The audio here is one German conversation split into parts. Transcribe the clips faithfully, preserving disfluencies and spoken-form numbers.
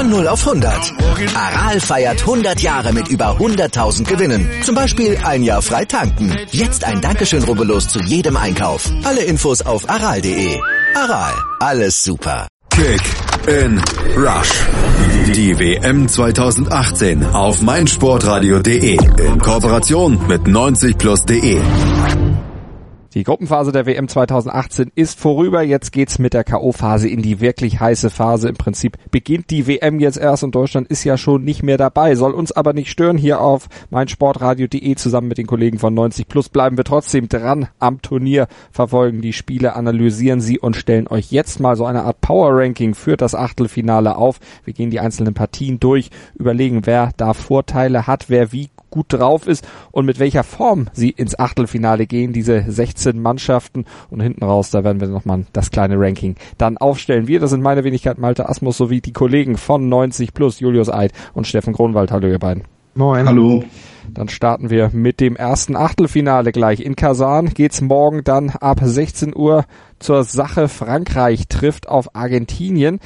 Von null auf hundert. Aral feiert hundert Jahre mit über hunderttausend Gewinnen. Zum Beispiel ein Jahr frei tanken. Jetzt ein Dankeschön, rubbellos zu jedem Einkauf. Alle Infos auf aral punkt de. Aral, alles super. Kick in Rush. Die W M zwanzig achtzehn auf meinsportradio punkt de in Kooperation mit neunzig plus punkt de. Die Gruppenphase der W M zwanzig achtzehn ist vorüber. Jetzt geht's mit der K O-Phase in die wirklich heiße Phase. Im Prinzip beginnt die W M jetzt erst und Deutschland ist ja schon nicht mehr dabei. Soll uns aber nicht stören. Hier auf meinsportradio punkt de zusammen mit den Kollegen von neunzig plus bleiben wir trotzdem dran am Turnier, verfolgen die Spiele, analysieren sie und stellen euch jetzt mal so eine Art Power-Ranking für das Achtelfinale auf. Wir gehen die einzelnen Partien durch, überlegen, wer da Vorteile hat, wer wie gut drauf ist und mit welcher Form sie ins Achtelfinale gehen, diese sechzehn Mannschaften, und hinten raus, da werden wir nochmal das kleine Ranking dann aufstellen. Wir, das sind meine Wenigkeit Malte Asmus sowie die Kollegen von neunzig plus, Julius Eid und Steffen Kronwald. Hallo ihr beiden. Moin. Hallo. Dann starten wir mit dem ersten Achtelfinale gleich. In Kasan geht's morgen dann ab sechzehn Uhr zur Sache. Frankreich trifft auf Argentinien.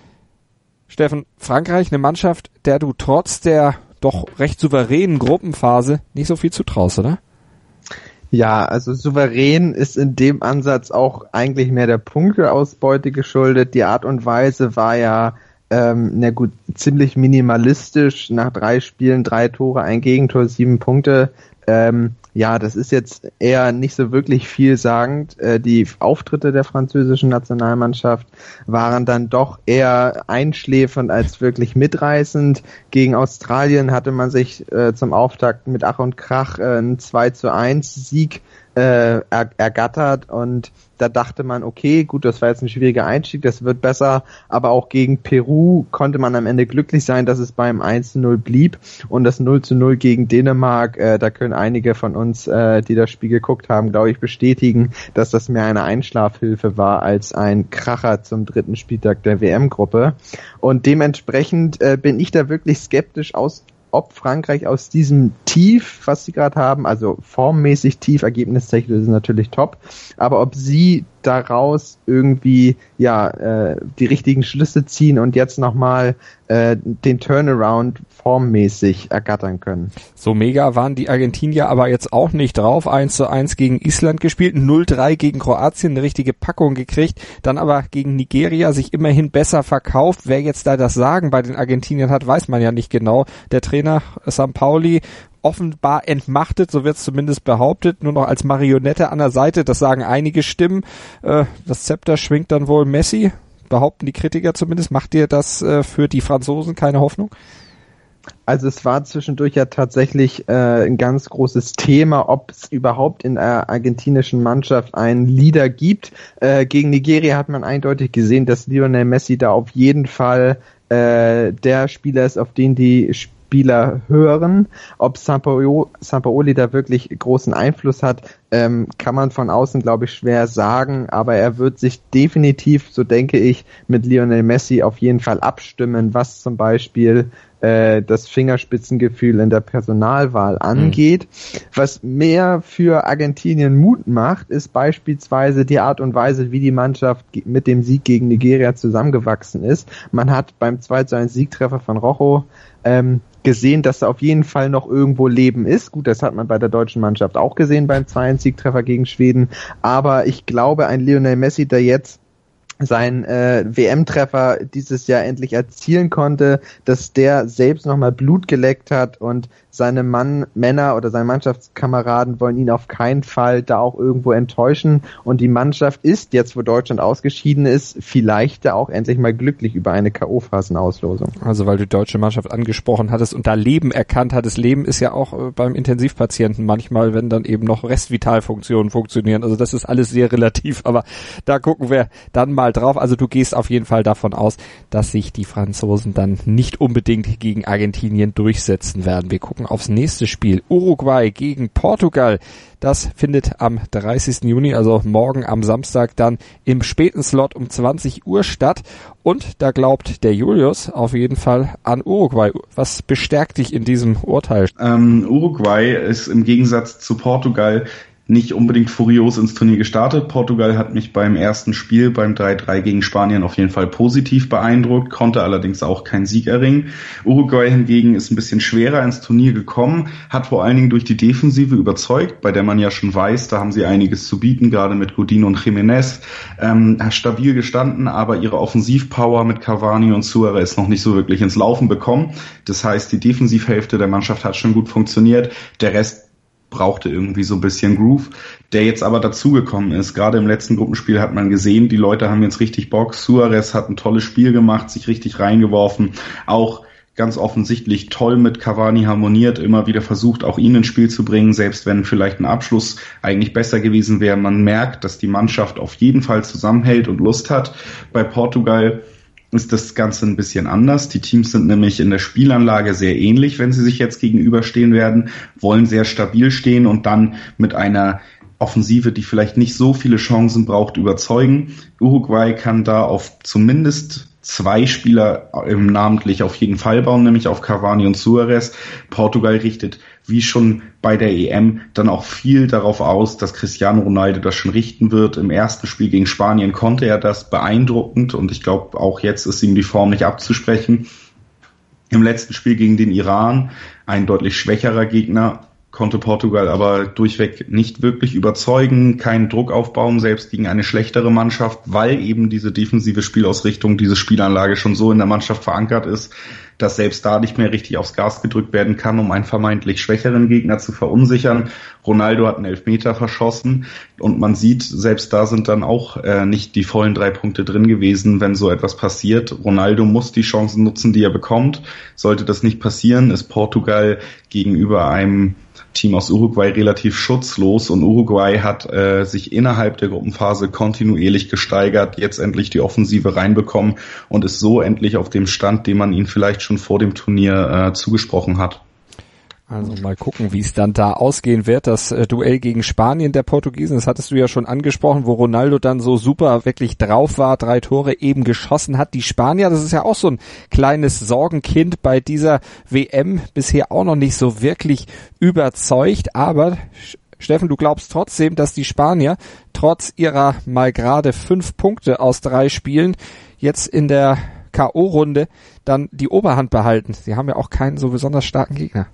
Steffen, Frankreich, eine Mannschaft, der du trotz der doch recht souveränen Gruppenphase nicht so viel zutraust, oder? Ja, also souverän ist in dem Ansatz auch eigentlich mehr der Punkteausbeute geschuldet. Die Art und Weise war ja, ähm, na gut, ziemlich minimalistisch. Nach drei Spielen, drei Tore, ein Gegentor, sieben Punkte. Ähm, ja, das ist jetzt eher nicht so wirklich vielsagend. Äh, die Auftritte der französischen Nationalmannschaft waren dann doch eher einschläfernd als wirklich mitreißend. Gegen Australien hatte man sich äh, zum Auftakt mit Ach und Krach äh, einen zwei zu eins Sieg äh, er- ergattert, und da dachte man, okay, gut, das war jetzt ein schwieriger Einstieg, das wird besser, aber auch gegen Peru konnte man am Ende glücklich sein, dass es beim eins zu null blieb, und das null zu null gegen Dänemark, äh, da können einige von uns, äh, die das Spiel geguckt haben, glaube ich, bestätigen, dass das mehr eine Einschlafhilfe war als ein Kracher zum dritten Spieltag der W M-Gruppe, und dementsprechend äh, bin ich da wirklich skeptisch aus, ob Frankreich aus diesem Tief, was sie gerade haben, also formmäßig tief, ergebnistechnisch ist es natürlich top, aber ob sie daraus irgendwie ja äh, die richtigen Schlüsse ziehen und jetzt nochmal äh, den Turnaround formmäßig ergattern können. So mega waren die Argentinier aber jetzt auch nicht drauf. eins zu eins gegen Island gespielt, null drei gegen Kroatien, eine richtige Packung gekriegt, dann aber gegen Nigeria sich immerhin besser verkauft. Wer jetzt da das Sagen bei den Argentiniern hat, weiß man ja nicht genau. Der Trainer Sampaoli offenbar entmachtet, so wird es zumindest behauptet, nur noch als Marionette an der Seite, das sagen einige Stimmen. Äh, das Zepter schwingt dann wohl Messi, behaupten die Kritiker zumindest. Macht dir das äh, für die Franzosen keine Hoffnung? Also es war zwischendurch ja tatsächlich äh, ein ganz großes Thema, ob es überhaupt in der argentinischen Mannschaft einen Leader gibt. Äh, gegen Nigeria hat man eindeutig gesehen, dass Lionel Messi da auf jeden Fall äh, der Spieler ist, auf den die Spieler hören. Ob Sampaoli da wirklich großen Einfluss hat, ähm, kann man von außen, glaube ich, schwer sagen, aber er wird sich definitiv, so denke ich, mit Lionel Messi auf jeden Fall abstimmen, was zum Beispiel äh, das Fingerspitzengefühl in der Personalwahl angeht. Mhm. Was mehr für Argentinien Mut macht, ist beispielsweise die Art und Weise, wie die Mannschaft mit dem Sieg gegen Nigeria zusammengewachsen ist. Man hat beim zwei zu eins Siegtreffer von Rojo ähm, gesehen, dass da auf jeden Fall noch irgendwo Leben ist. Gut, das hat man bei der deutschen Mannschaft auch gesehen beim zwei eins Siegtreffer gegen Schweden. Aber ich glaube, ein Lionel Messi, der jetzt sein äh, W M-Treffer dieses Jahr endlich erzielen konnte, dass der selbst nochmal Blut geleckt hat, und seine Mann, Männer oder seine Mannschaftskameraden wollen ihn auf keinen Fall da auch irgendwo enttäuschen, und die Mannschaft ist, jetzt wo Deutschland ausgeschieden ist, vielleicht da auch endlich mal glücklich über eine K O-Phasenauslosung. Also weil du die deutsche Mannschaft angesprochen hattest und da Leben erkannt hattest. Leben ist ja auch äh, beim Intensivpatienten manchmal, wenn dann eben noch Restvitalfunktionen funktionieren. Also das ist alles sehr relativ, aber da gucken wir dann mal drauf. Also du gehst auf jeden Fall davon aus, dass sich die Franzosen dann nicht unbedingt gegen Argentinien durchsetzen werden. Wir gucken aufs nächste Spiel. Uruguay gegen Portugal. Das findet am dreißigsten Juni, also morgen am Samstag, dann im späten Slot um zwanzig Uhr statt. Und da glaubt der Julius auf jeden Fall an Uruguay. Was bestärkt dich in diesem Urteil? Ähm, Uruguay ist im Gegensatz zu Portugal nicht unbedingt furios ins Turnier gestartet. Portugal hat mich beim ersten Spiel, beim drei drei gegen Spanien, auf jeden Fall positiv beeindruckt, konnte allerdings auch keinen Sieg erringen. Uruguay hingegen ist ein bisschen schwerer ins Turnier gekommen, hat vor allen Dingen durch die Defensive überzeugt, bei der man ja schon weiß, da haben sie einiges zu bieten, gerade mit Godin und Jiménez, ähm, stabil gestanden, aber ihre Offensivpower mit Cavani und Suarez noch nicht so wirklich ins Laufen bekommen. Das heißt, die Defensivhälfte der Mannschaft hat schon gut funktioniert, der Rest brauchte irgendwie so ein bisschen Groove, der jetzt aber dazugekommen ist. Gerade im letzten Gruppenspiel hat man gesehen, die Leute haben jetzt richtig Bock. Suarez hat ein tolles Spiel gemacht, sich richtig reingeworfen, auch ganz offensichtlich toll mit Cavani harmoniert, immer wieder versucht, auch ihn ins Spiel zu bringen, selbst wenn vielleicht ein Abschluss eigentlich besser gewesen wäre. Man merkt, dass die Mannschaft auf jeden Fall zusammenhält und Lust hat. Bei Portugal ist das Ganze ein bisschen anders. Die Teams sind nämlich in der Spielanlage sehr ähnlich, wenn sie sich jetzt gegenüberstehen werden, wollen sehr stabil stehen und dann mit einer Offensive, die vielleicht nicht so viele Chancen braucht, überzeugen. Uruguay kann da auf zumindest zwei Spieler im namentlich auf jeden Fall bauen, nämlich auf Cavani und Suarez. Portugal richtet, wie schon bei der E M, dann auch viel darauf aus, dass Cristiano Ronaldo das schon richten wird. Im ersten Spiel gegen Spanien konnte er das beeindruckend und ich glaube, auch jetzt ist ihm die Form nicht abzusprechen. Im letzten Spiel gegen den Iran, ein deutlich schwächerer Gegner, konnte Portugal aber durchweg nicht wirklich überzeugen, keinen Druck aufbauen, selbst gegen eine schlechtere Mannschaft, weil eben diese defensive Spielausrichtung, diese Spielanlage schon so in der Mannschaft verankert ist, dass selbst da nicht mehr richtig aufs Gas gedrückt werden kann, um einen vermeintlich schwächeren Gegner zu verunsichern. Ronaldo hat einen Elfmeter verschossen und man sieht, selbst da sind dann auch äh, nicht die vollen drei Punkte drin gewesen, wenn so etwas passiert. Ronaldo muss die Chancen nutzen, die er bekommt. Sollte das nicht passieren, ist Portugal gegenüber einem Team aus Uruguay relativ schutzlos und Uruguay hat äh, sich innerhalb der Gruppenphase kontinuierlich gesteigert, jetzt endlich die Offensive reinbekommen und ist so endlich auf dem Stand, den man ihnen vielleicht schon vor dem Turnier äh, zugesprochen hat. Also mal gucken, wie es dann da ausgehen wird, das äh, Duell gegen Spanien der Portugiesen, das hattest du ja schon angesprochen, wo Ronaldo dann so super wirklich drauf war, drei Tore eben geschossen hat. Die Spanier, das ist ja auch so ein kleines Sorgenkind bei dieser W M, bisher auch noch nicht so wirklich überzeugt, aber Steffen, du glaubst trotzdem, dass die Spanier trotz ihrer mal gerade fünf Punkte aus drei Spielen jetzt in der K O-Runde dann die Oberhand behalten. Sie haben ja auch keinen so besonders starken Gegner.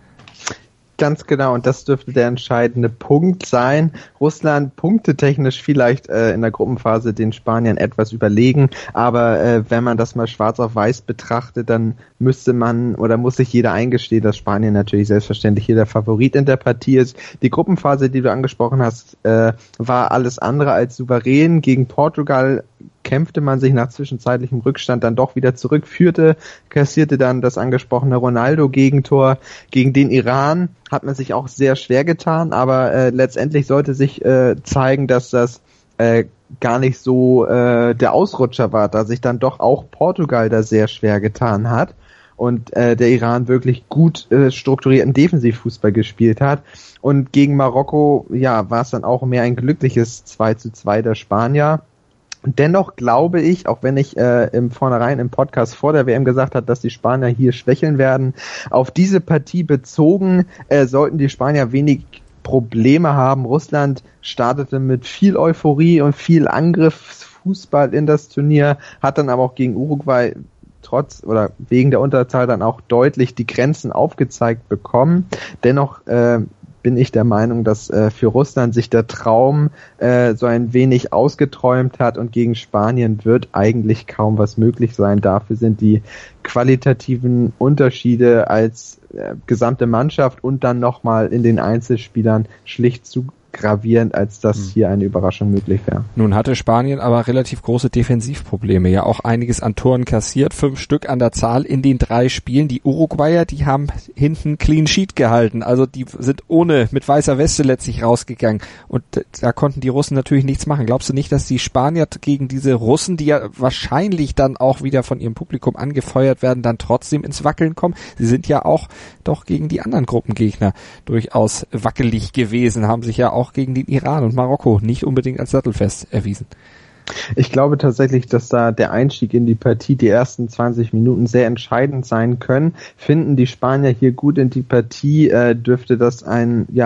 Ganz genau, und das dürfte der entscheidende Punkt sein. Russland punktetechnisch vielleicht äh, in der Gruppenphase den Spaniern etwas überlegen, aber äh, wenn man das mal schwarz auf weiß betrachtet, dann müsste man oder muss sich jeder eingestehen, dass Spanien natürlich selbstverständlich hier der Favorit in der Partie ist. Die Gruppenphase, die du angesprochen hast, äh, war alles andere als souverän. Gegen Portugal kämpfte man sich nach zwischenzeitlichem Rückstand dann doch wieder zurück, führte, kassierte dann das angesprochene Ronaldo-Gegentor. Gegen den Iran hat man sich auch sehr schwer getan, aber äh, letztendlich sollte sich äh, zeigen, dass das äh, gar nicht so äh, der Ausrutscher war, da sich dann doch auch Portugal da sehr schwer getan hat und äh, der Iran wirklich gut äh, strukturierten Defensivfußball gespielt hat. Und gegen Marokko, ja, war es dann auch mehr ein glückliches zwei zu zwei der Spanier. Dennoch glaube ich, auch wenn ich äh, im Vornherein im Podcast vor der W M gesagt habe, dass die Spanier hier schwächeln werden, auf diese Partie bezogen äh, sollten die Spanier wenig Probleme haben. Russland startete mit viel Euphorie und viel Angriffsfußball in das Turnier, hat dann aber auch gegen Uruguay trotz oder wegen der Unterzahl dann auch deutlich die Grenzen aufgezeigt bekommen. Dennoch äh, bin ich der Meinung, dass äh, für Russland sich der Traum äh, so ein wenig ausgeträumt hat und gegen Spanien wird eigentlich kaum was möglich sein. Dafür sind die qualitativen Unterschiede als äh, gesamte Mannschaft und dann nochmal in den Einzelspielern schlicht zu gravierend, als dass hier eine Überraschung möglich wäre. Nun hatte Spanien aber relativ große Defensivprobleme, ja auch einiges an Toren kassiert, fünf Stück an der Zahl in den drei Spielen. Die Uruguayer, die haben hinten Clean Sheet gehalten, also die sind ohne, mit weißer Weste letztlich rausgegangen und da konnten die Russen natürlich nichts machen. Glaubst du nicht, dass die Spanier gegen diese Russen, die ja wahrscheinlich dann auch wieder von ihrem Publikum angefeuert werden, dann trotzdem ins Wackeln kommen? Sie sind ja auch doch gegen die anderen Gruppengegner durchaus wackelig gewesen, haben sich ja auch auch gegen den Iran und Marokko nicht unbedingt als sattelfest erwiesen. Ich glaube tatsächlich, dass da der Einstieg in die Partie, die ersten zwanzig Minuten sehr entscheidend sein können. Finden die Spanier hier gut in die Partie, äh, dürfte das ein, ja,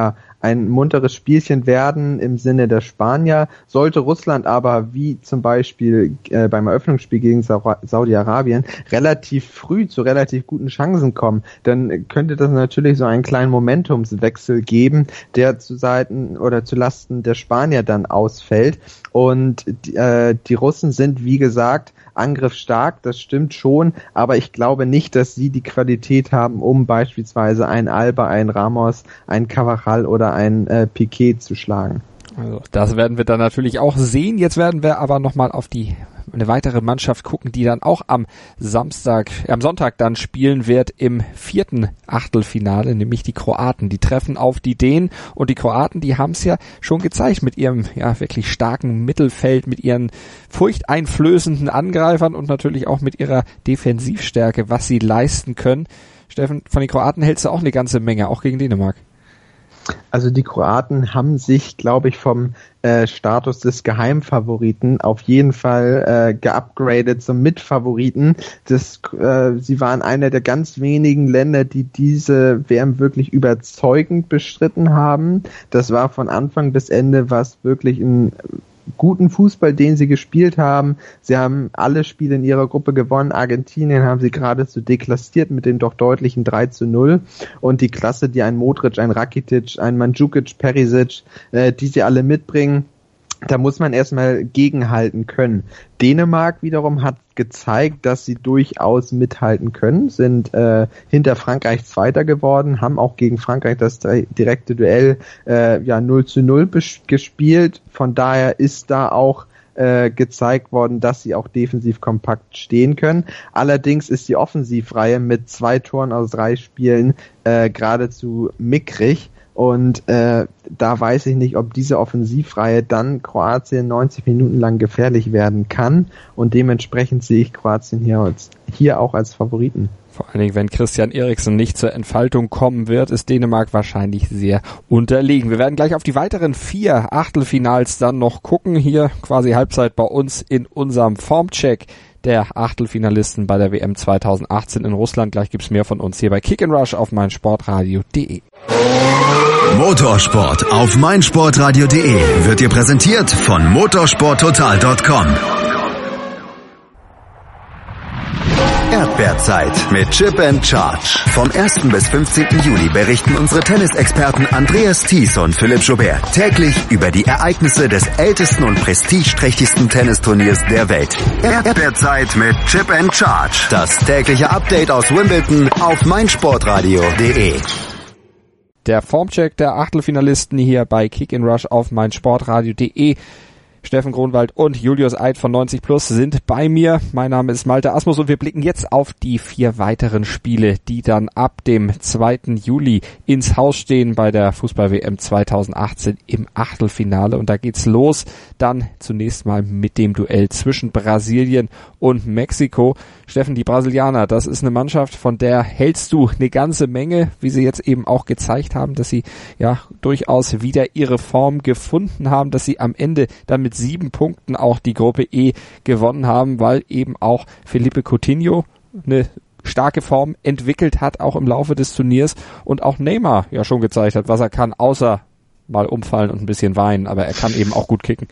ein munteres Spielchen werden im Sinne der Spanier. Sollte Russland aber, wie zum Beispiel äh, beim Eröffnungsspiel gegen Sa- Saudi-Arabien, relativ früh zu relativ guten Chancen kommen, dann könnte das natürlich so einen kleinen Momentumswechsel geben, der zu Seiten oder zu Lasten der Spanier dann ausfällt. Und die, äh, die Russen sind, wie gesagt, angriffsstark, das stimmt schon, aber ich glaube nicht, dass sie die Qualität haben, um beispielsweise ein Alba, ein Ramos, ein Carvajal oder ein äh, Piqué zu schlagen. Also das werden wir dann natürlich auch sehen. Jetzt werden wir aber nochmal auf die eine weitere Mannschaft gucken, die dann auch am Samstag, äh, am Sonntag dann spielen wird im vierten Achtelfinale, nämlich die Kroaten. Die treffen auf die Dänen und die Kroaten, die haben es ja schon gezeigt mit ihrem ja wirklich starken Mittelfeld, mit ihren furchteinflößenden Angreifern und natürlich auch mit ihrer Defensivstärke, was sie leisten können. Steffen, von den Kroaten hältst du auch eine ganze Menge, auch gegen Dänemark. Also die Kroaten haben sich, glaube ich, vom äh, Status des Geheimfavoriten auf jeden Fall äh, geupgradet zum Mitfavoriten. Das, äh, sie waren einer der ganz wenigen Länder, die diese W M wirklich überzeugend bestritten haben. Das war von Anfang bis Ende was wirklich ein guten Fußball, den sie gespielt haben. Sie haben alle Spiele in ihrer Gruppe gewonnen. Argentinien haben sie geradezu deklassiert mit dem doch deutlichen drei zu null. Und die Klasse, die ein Modric, ein Rakitic, ein Mandzukic, Perisic, äh, die sie alle mitbringen, da muss man erstmal gegenhalten können. Dänemark wiederum hat gezeigt, dass sie durchaus mithalten können, sind äh, hinter Frankreich Zweiter geworden, haben auch gegen Frankreich das direkte Duell äh, ja null zu null bes- gespielt. Von daher ist da auch äh, gezeigt worden, dass sie auch defensiv kompakt stehen können. Allerdings ist die Offensivreihe mit zwei Toren aus drei Spielen äh, geradezu mickrig. Und äh, da weiß ich nicht, ob diese Offensivreihe dann Kroatien neunzig Minuten lang gefährlich werden kann. Und dementsprechend sehe ich Kroatien hier, als, hier auch als Favoriten. Vor allen Dingen, wenn Christian Eriksen nicht zur Entfaltung kommen wird, ist Dänemark wahrscheinlich sehr unterlegen. Wir werden gleich auf die weiteren vier Achtelfinals dann noch gucken. Hier quasi Halbzeit bei uns in unserem Formcheck der Achtelfinalisten bei der W M zweitausendachtzehn in Russland. Gleich gibt's mehr von uns hier bei Kick and Rush auf meinsportradio punkt de. Motorsport auf meinsportradio punkt de wird dir präsentiert von motorsporttotal punkt com. Erdbeerzeit mit Chip and Charge. Vom ersten bis fünfzehnten Juli berichten unsere Tennisexperten Andreas Thies und Philipp Joubert täglich über die Ereignisse des ältesten und prestigeträchtigsten Tennisturniers der Welt. Erdbeerzeit mit Chip and Charge. Das tägliche Update aus Wimbledon auf meinsportradio punkt de. Der Formcheck der Achtelfinalisten hier bei Kick and Rush auf meinsportradio punkt de. Steffen Kronwald und Julius Eid von neunzig Plus sind bei mir. Mein Name ist Malte Asmus und wir blicken jetzt auf die vier weiteren Spiele, die dann ab dem zweiten Juli ins Haus stehen bei der Fußball-W M zweitausendachtzehn im Achtelfinale. Und da geht's los dann zunächst mal mit dem Duell zwischen Brasilien und Mexiko. Steffen, die Brasilianer, das ist eine Mannschaft, von der hältst du eine ganze Menge, wie sie jetzt eben auch gezeigt haben, dass sie ja durchaus wieder ihre Form gefunden haben, dass sie am Ende dann mit sieben Punkten auch die Gruppe E gewonnen haben, weil eben auch Felipe Coutinho eine starke Form entwickelt hat, auch im Laufe des Turniers, und auch Neymar ja schon gezeigt hat, was er kann, außer mal umfallen und ein bisschen weinen, aber er kann eben auch gut kicken.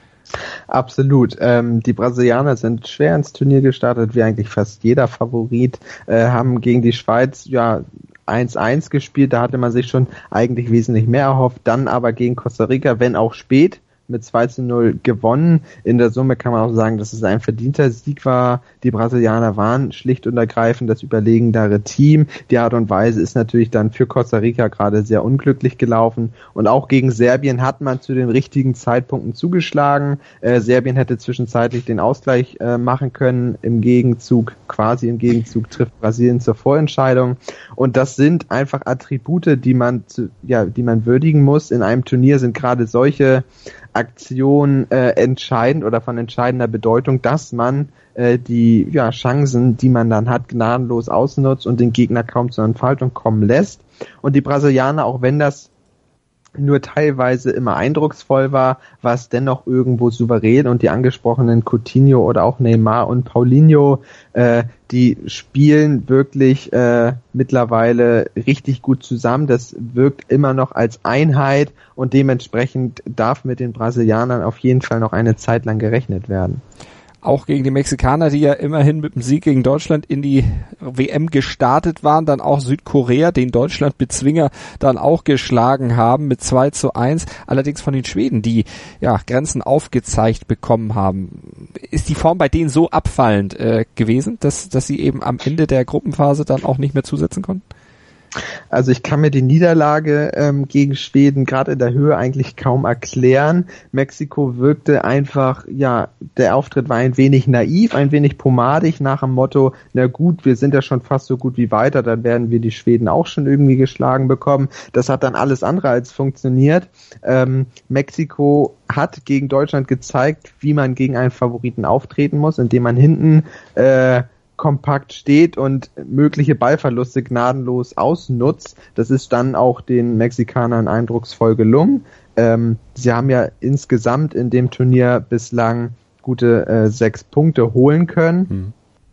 Absolut. Ähm, die Brasilianer sind schwer ins Turnier gestartet, wie eigentlich fast jeder Favorit, äh, haben gegen die Schweiz ja eins eins gespielt, da hatte man sich schon eigentlich wesentlich mehr erhofft, dann aber gegen Costa Rica, wenn auch spät, mit zwei zu null gewonnen. In der Summe kann man auch sagen, dass es ein verdienter Sieg war. Die Brasilianer waren schlicht und ergreifend das überlegendere Team. Die Art und Weise ist natürlich dann für Costa Rica gerade sehr unglücklich gelaufen. Und auch gegen Serbien hat man zu den richtigen Zeitpunkten zugeschlagen. Äh, Serbien hätte zwischenzeitlich den Ausgleich äh, machen können. Im Gegenzug, quasi im Gegenzug, trifft Brasilien zur Vorentscheidung. Und das sind einfach Attribute, die man, zu, ja, die man würdigen muss. In einem Turnier sind gerade solche Aktion äh, entscheidend oder von entscheidender Bedeutung, dass man äh, die ja, Chancen, die man dann hat, gnadenlos ausnutzt und den Gegner kaum zur Entfaltung kommen lässt. Und die Brasilianer, auch wenn das nur teilweise immer eindrucksvoll war, war es dennoch irgendwo souverän, und die angesprochenen Coutinho oder auch Neymar und Paulinho, äh, die spielen wirklich äh, mittlerweile richtig gut zusammen. Das wirkt immer noch als Einheit, und dementsprechend darf mit den Brasilianern auf jeden Fall noch eine Zeit lang gerechnet werden. Auch gegen die Mexikaner, die ja immerhin mit dem Sieg gegen Deutschland in die W M gestartet waren, dann auch Südkorea, den Deutschland-Bezwinger dann auch geschlagen haben mit zwei zu eins. Allerdings von den Schweden, die ja Grenzen aufgezeigt bekommen haben. Ist die Form bei denen so abfallend äh, gewesen, dass, dass sie eben am Ende der Gruppenphase dann auch nicht mehr zusetzen konnten? Also ich kann mir die Niederlage ähm, gegen Schweden gerade in der Höhe eigentlich kaum erklären. Mexiko wirkte einfach, ja, der Auftritt war ein wenig naiv, ein wenig pomadig nach dem Motto, na gut, wir sind ja schon fast so gut wie weiter, dann werden wir die Schweden auch schon irgendwie geschlagen bekommen. Das hat dann alles andere als funktioniert. Ähm, Mexiko hat gegen Deutschland gezeigt, wie man gegen einen Favoriten auftreten muss, indem man hinten äh, kompakt steht und mögliche Ballverluste gnadenlos ausnutzt. Das ist dann auch den Mexikanern eindrucksvoll gelungen. Ähm, sie haben ja insgesamt in dem Turnier bislang gute äh, sechs Punkte holen können. Mhm.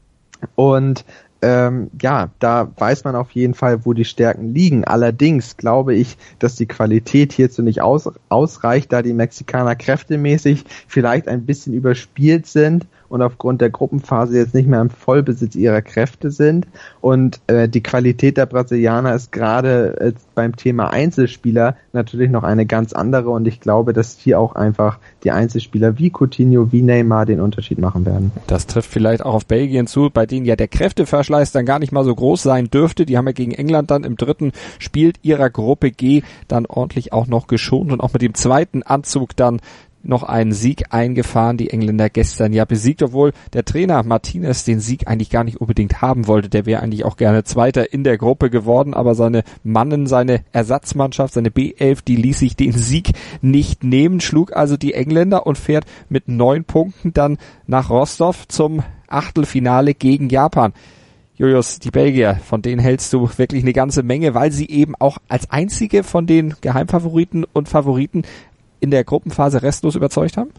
Und ähm, ja, da weiß man auf jeden Fall, wo die Stärken liegen. Allerdings glaube ich, dass die Qualität hierzu nicht aus, ausreicht, da die Mexikaner kräftemäßig vielleicht ein bisschen überspielt sind und aufgrund der Gruppenphase jetzt nicht mehr im Vollbesitz ihrer Kräfte sind. Und äh, die Qualität der Brasilianer ist gerade äh, beim Thema Einzelspieler natürlich noch eine ganz andere, und ich glaube, dass hier auch einfach die Einzelspieler wie Coutinho, wie Neymar den Unterschied machen werden. Das trifft vielleicht auch auf Belgien zu, bei denen ja der Kräfteverschleiß dann gar nicht mal so groß sein dürfte. Die haben ja gegen England dann im dritten Spiel ihrer Gruppe G dann ordentlich auch noch geschont und auch mit dem zweiten Anzug dann noch einen Sieg eingefahren, die Engländer gestern ja besiegt, obwohl der Trainer Martinez den Sieg eigentlich gar nicht unbedingt haben wollte. Der wäre eigentlich auch gerne Zweiter in der Gruppe geworden, aber seine Mannen, seine Ersatzmannschaft, seine B elf, die ließ sich den Sieg nicht nehmen, schlug also die Engländer und fährt mit neun Punkten dann nach Rostov zum Achtelfinale gegen Japan. Julius, die Belgier, von denen hältst du wirklich eine ganze Menge, weil sie eben auch als einzige von den Geheimfavoriten und Favoriten in der Gruppenphase restlos überzeugt haben?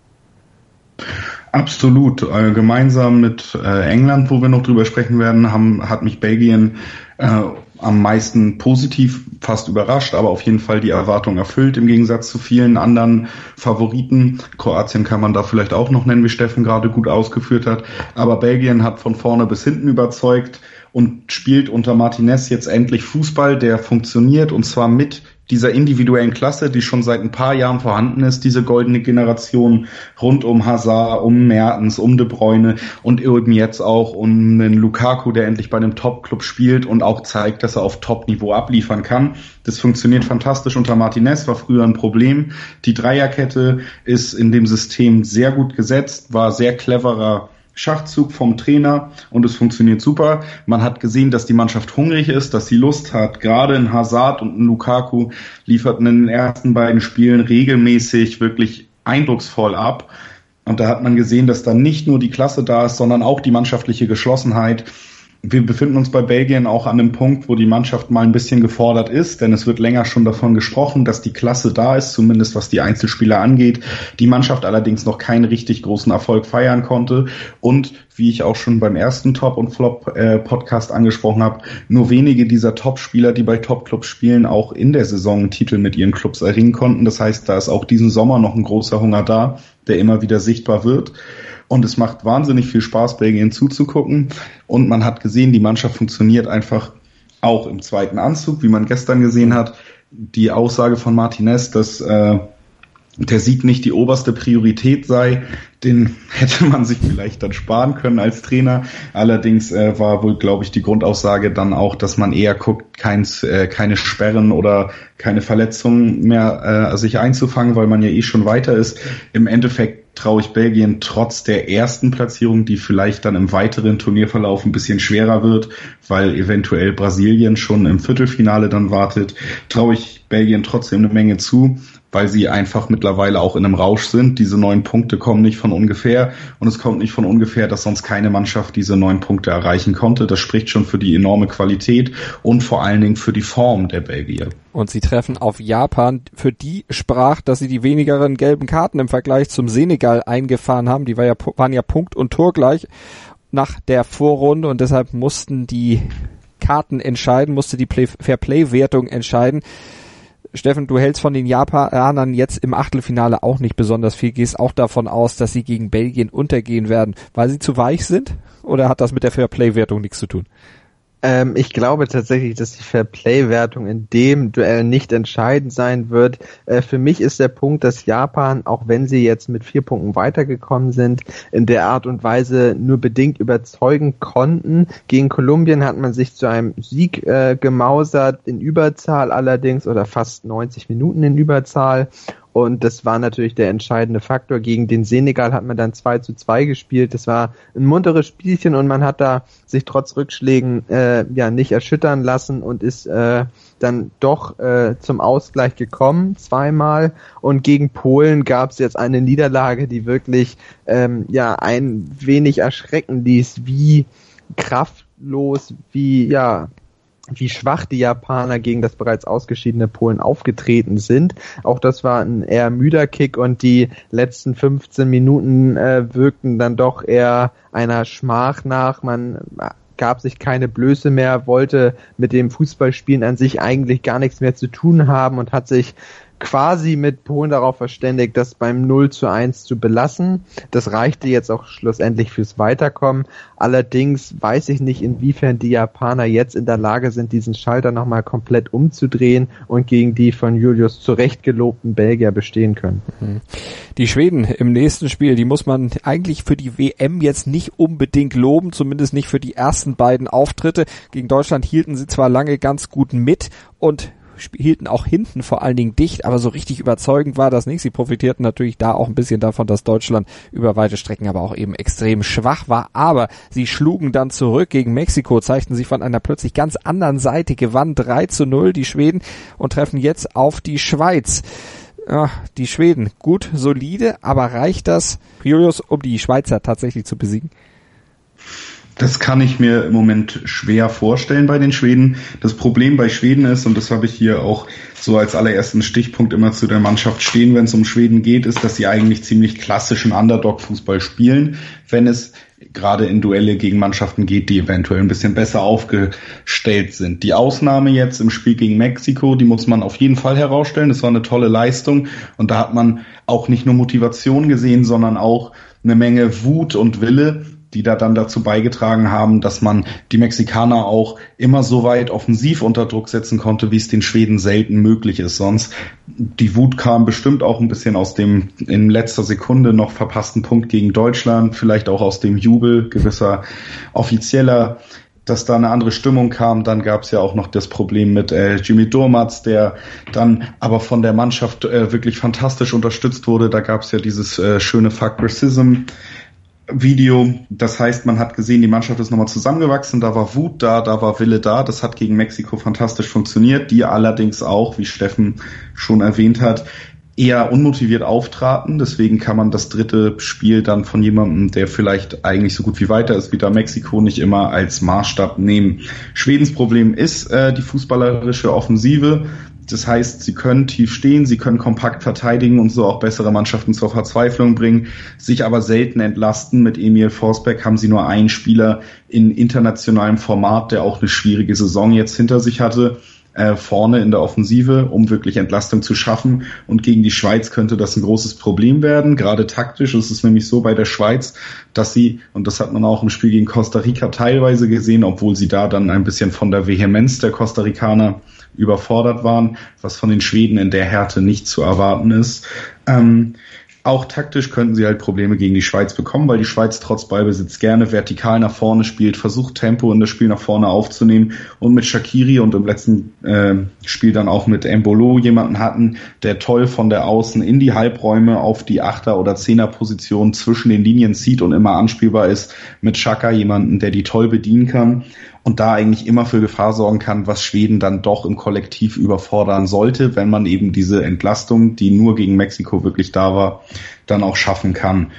Absolut. Äh, gemeinsam mit äh, England, wo wir noch drüber sprechen werden, haben, hat mich Belgien äh, am meisten positiv fast überrascht, aber auf jeden Fall die Erwartung erfüllt, im Gegensatz zu vielen anderen Favoriten. Kroatien kann man da vielleicht auch noch nennen, wie Steffen gerade gut ausgeführt hat. Aber Belgien hat von vorne bis hinten überzeugt und spielt unter Martinez jetzt endlich Fußball, der funktioniert, und zwar mit dieser individuellen Klasse, die schon seit ein paar Jahren vorhanden ist, diese goldene Generation rund um Hazard, um Mertens, um De Bruyne und eben jetzt auch um den Lukaku, der endlich bei einem Top-Club spielt und auch zeigt, dass er auf Top-Niveau abliefern kann. Das funktioniert fantastisch unter Martinez, war früher ein Problem. Die Dreierkette ist in dem System sehr gut gesetzt, war sehr cleverer Schachzug vom Trainer, und es funktioniert super. Man hat gesehen, dass die Mannschaft hungrig ist, dass sie Lust hat. Gerade in Hazard und in Lukaku lieferten in den ersten beiden Spielen regelmäßig wirklich eindrucksvoll ab. Und da hat man gesehen, dass da nicht nur die Klasse da ist, sondern auch die mannschaftliche Geschlossenheit. Wir befinden uns bei Belgien auch an einem Punkt, wo die Mannschaft mal ein bisschen gefordert ist, denn es wird länger schon davon gesprochen, dass die Klasse da ist, zumindest was die Einzelspieler angeht. Die Mannschaft allerdings noch keinen richtig großen Erfolg feiern konnte und, wie ich auch schon beim ersten Top- und Flop-Podcast äh, angesprochen habe, nur wenige dieser Top-Spieler, die bei Top-Clubs spielen, auch in der Saison einen Titel mit ihren Clubs erringen konnten. Das heißt, da ist auch diesen Sommer noch ein großer Hunger da, der immer wieder sichtbar wird. Und es macht wahnsinnig viel Spaß, Belgien zuzugucken. Und man hat gesehen, die Mannschaft funktioniert einfach auch im zweiten Anzug, wie man gestern gesehen hat. Die Aussage von Martinez, dass äh, der Sieg nicht die oberste Priorität sei, den hätte man sich vielleicht dann sparen können als Trainer. Allerdings äh, war wohl, glaube ich, die Grundaussage dann auch, dass man eher guckt, keins, äh, keine Sperren oder keine Verletzungen mehr äh, sich einzufangen, weil man ja eh schon weiter ist. Im Endeffekt traue ich Belgien trotz der ersten Platzierung, die vielleicht dann im weiteren Turnierverlauf ein bisschen schwerer wird, weil eventuell Brasilien schon im Viertelfinale dann wartet, traue ich Belgien trotzdem eine Menge zu, weil sie einfach mittlerweile auch in einem Rausch sind. Diese neun Punkte kommen nicht von ungefähr und es kommt nicht von ungefähr, dass sonst keine Mannschaft diese neun Punkte erreichen konnte. Das spricht schon für die enorme Qualität und vor allen Dingen für die Form der Belgier. Und sie treffen auf Japan. Für die sprach, dass sie die wenigeren gelben Karten im Vergleich zum Senegal eingefahren haben. Die war ja, waren ja Punkt und Tor gleich nach der Vorrunde und deshalb mussten die Karten entscheiden, musste die Play- Fair-Play-Wertung entscheiden. Steffen, du hältst von den Japanern jetzt im Achtelfinale auch nicht besonders viel, gehst auch davon aus, dass sie gegen Belgien untergehen werden, weil sie zu weich sind? Oder hat das mit der Fair-Play-Wertung nichts zu tun? Ähm, ich glaube tatsächlich, dass die Fair-Play-Wertung in dem Duell nicht entscheidend sein wird. Äh, für mich ist der Punkt, dass Japan, auch wenn sie jetzt mit vier Punkten weitergekommen sind, in der Art und Weise nur bedingt überzeugen konnten. Gegen Kolumbien hat man sich zu einem Sieg äh, gemausert, in Überzahl allerdings, oder fast neunzig Minuten in Überzahl. Und das war natürlich der entscheidende Faktor. Gegen den Senegal hat man dann zwei zu zwei gespielt. Das war ein munteres Spielchen und man hat da sich trotz Rückschlägen äh, ja nicht erschüttern lassen und ist äh, dann doch äh, zum Ausgleich gekommen, zweimal. Und gegen Polen gab es jetzt eine Niederlage, die wirklich ähm, ja ein wenig erschrecken ließ, wie kraftlos, wie ja wie schwach die Japaner gegen das bereits ausgeschiedene Polen aufgetreten sind. Auch das war ein eher müder Kick und die letzten fünfzehn Minuten äh, wirkten dann doch eher einer Schmach nach. Man gab sich keine Blöße mehr, wollte mit dem Fußballspielen an sich eigentlich gar nichts mehr zu tun haben und hat sich quasi mit Polen darauf verständigt, das beim null zu eins zu belassen. Das reichte jetzt auch schlussendlich fürs Weiterkommen. Allerdings weiß ich nicht, inwiefern die Japaner jetzt in der Lage sind, diesen Schalter nochmal komplett umzudrehen und gegen die von Julius zu Recht gelobten Belgier bestehen können. Die Schweden im nächsten Spiel, die muss man eigentlich für die W M jetzt nicht unbedingt loben, zumindest nicht für die ersten beiden Auftritte. Gegen Deutschland hielten sie zwar lange ganz gut mit und hielten auch hinten vor allen Dingen dicht, aber so richtig überzeugend war das nicht. Sie profitierten natürlich da auch ein bisschen davon, dass Deutschland über weite Strecken aber auch eben extrem schwach war, aber sie schlugen dann zurück gegen Mexiko, zeigten sich von einer plötzlich ganz anderen Seite, gewannen drei zu null die Schweden und treffen jetzt auf die Schweiz. Ja, die Schweden, gut, solide, aber reicht das, Julius, um die Schweizer tatsächlich zu besiegen? Das kann ich mir im Moment schwer vorstellen bei den Schweden. Das Problem bei Schweden ist, und das habe ich hier auch so als allerersten Stichpunkt immer zu der Mannschaft stehen, wenn es um Schweden geht, ist, dass sie eigentlich ziemlich klassischen Underdog-Fußball spielen, wenn es gerade in Duelle gegen Mannschaften geht, die eventuell ein bisschen besser aufgestellt sind. Die Ausnahme jetzt im Spiel gegen Mexiko, die muss man auf jeden Fall herausstellen. Das war eine tolle Leistung und da hat man auch nicht nur Motivation gesehen, sondern auch eine Menge Wut und Wille, die da dann dazu beigetragen haben, dass man die Mexikaner auch immer so weit offensiv unter Druck setzen konnte, wie es den Schweden selten möglich ist. Sonst, die Wut kam bestimmt auch ein bisschen aus dem in letzter Sekunde noch verpassten Punkt gegen Deutschland, vielleicht auch aus dem Jubel gewisser Offizieller, dass da eine andere Stimmung kam. Dann gab es ja auch noch das Problem mit äh, Jimmy Durmaz, der dann aber von der Mannschaft äh, wirklich fantastisch unterstützt wurde. Da gab es ja dieses äh, schöne Fuck Racism Video, das heißt, man hat gesehen, die Mannschaft ist nochmal zusammengewachsen, da war Wut da, da war Wille da, das hat gegen Mexiko fantastisch funktioniert, die allerdings auch, wie Steffen schon erwähnt hat, eher unmotiviert auftraten, deswegen kann man das dritte Spiel dann von jemandem, der vielleicht eigentlich so gut wie weiter ist wie da Mexiko, nicht immer als Maßstab nehmen. Schwedens Problem ist äh, die fußballerische Offensive. Das heißt, sie können tief stehen, sie können kompakt verteidigen und so auch bessere Mannschaften zur Verzweiflung bringen, sich aber selten entlasten. Mit Emil Forsberg haben sie nur einen Spieler in internationalem Format, der auch eine schwierige Saison jetzt hinter sich hatte, äh, vorne in der Offensive, um wirklich Entlastung zu schaffen. Und gegen die Schweiz könnte das ein großes Problem werden. Gerade taktisch ist es nämlich so bei der Schweiz, dass sie, und das hat man auch im Spiel gegen Costa Rica teilweise gesehen, obwohl sie da dann ein bisschen von der Vehemenz der Costa Ricaner überfordert waren, was von den Schweden in der Härte nicht zu erwarten ist. Ähm, auch taktisch könnten sie halt Probleme gegen die Schweiz bekommen, weil die Schweiz trotz Ballbesitz gerne vertikal nach vorne spielt, versucht Tempo in das Spiel nach vorne aufzunehmen und mit Shaqiri und im letzten äh, Spiel dann auch mit Embolo jemanden hatten, der toll von der Außen in die Halbräume auf die Achter- oder Zehner-Position zwischen den Linien zieht und immer anspielbar ist, mit Xhaka jemanden, der die toll bedienen kann. und da eigentlich immer für Gefahr sorgen kann, was Schweden dann doch im Kollektiv überfordern sollte, wenn man eben diese Entlastung, die nur gegen Mexiko wirklich da war, dann auch schaffen kann.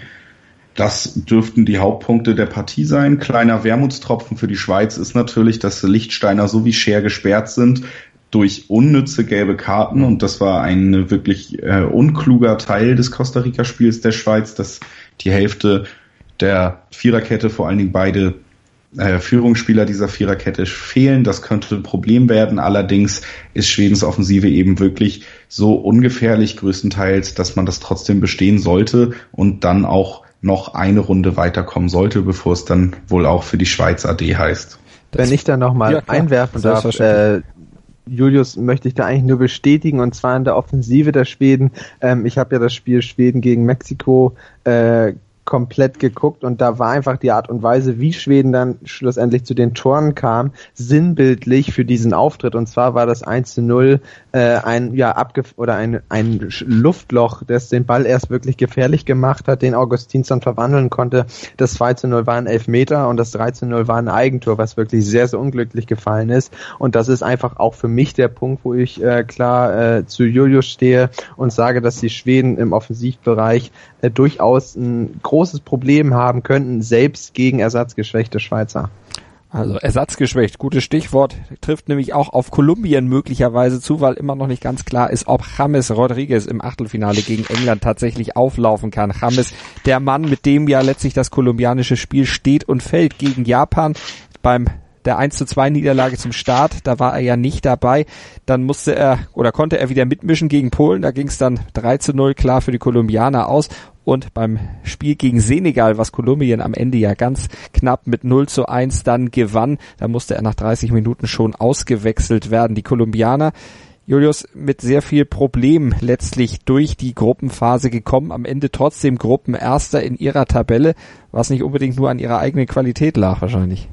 Das dürften die Hauptpunkte der Partie sein. Kleiner Wermutstropfen für die Schweiz ist natürlich, dass Lichtsteiner so wie Scher gesperrt sind durch unnütze gelbe Karten. Und das war ein wirklich äh, unkluger Teil des Costa Rica-Spiels der Schweiz, dass die Hälfte der Viererkette, vor allen Dingen beide äh, Führungsspieler dieser Viererkette fehlen. Das könnte ein Problem werden. Allerdings ist Schwedens Offensive eben wirklich so ungefährlich größtenteils, dass man das trotzdem bestehen sollte und dann auch noch eine Runde weiterkommen sollte, bevor es dann wohl auch für die Schweiz A D heißt. Wenn ich da nochmal ja, einwerfen darf, äh, Julius, möchte ich da eigentlich nur bestätigen, und zwar in der Offensive der Schweden. Ähm, ich habe ja das Spiel Schweden gegen Mexiko äh, komplett geguckt, und da war einfach die Art und Weise, wie Schweden dann schlussendlich zu den Toren kam, sinnbildlich für diesen Auftritt. Und zwar war das eins zu null äh, ein ja abge oder ein ein Luftloch, das den Ball erst wirklich gefährlich gemacht hat, den Augustinsson verwandeln konnte. Das zwei zu null war ein Elfmeter und das drei zu null war ein Eigentor, was wirklich sehr, sehr unglücklich gefallen ist. Und das ist einfach auch für mich der Punkt, wo ich äh, klar äh, zu Julius stehe und sage, dass die Schweden im Offensivbereich äh, durchaus ein großes Problem haben könnten, selbst gegen ersatzgeschwächte Schweizer. Also ersatzgeschwächt, gutes Stichwort, trifft nämlich auch auf Kolumbien möglicherweise zu, weil immer noch nicht ganz klar ist, ob James Rodriguez im Achtelfinale gegen England tatsächlich auflaufen kann. James, der Mann, mit dem ja letztlich das kolumbianische Spiel steht und fällt gegen Japan beim der eins zu zwei Niederlage zum Start, da war er ja nicht dabei. Dann musste er oder konnte er wieder mitmischen gegen Polen, da ging es dann drei zu null klar für die Kolumbianer aus. Und beim Spiel gegen Senegal, was Kolumbien am Ende ja ganz knapp mit null zu eins dann gewann, da musste er nach dreißig Minuten schon ausgewechselt werden. Die Kolumbianer, Julius, mit sehr viel Problem letztlich durch die Gruppenphase gekommen, am Ende trotzdem Gruppenerster in ihrer Tabelle, was nicht unbedingt nur an ihrer eigenen Qualität lag wahrscheinlich.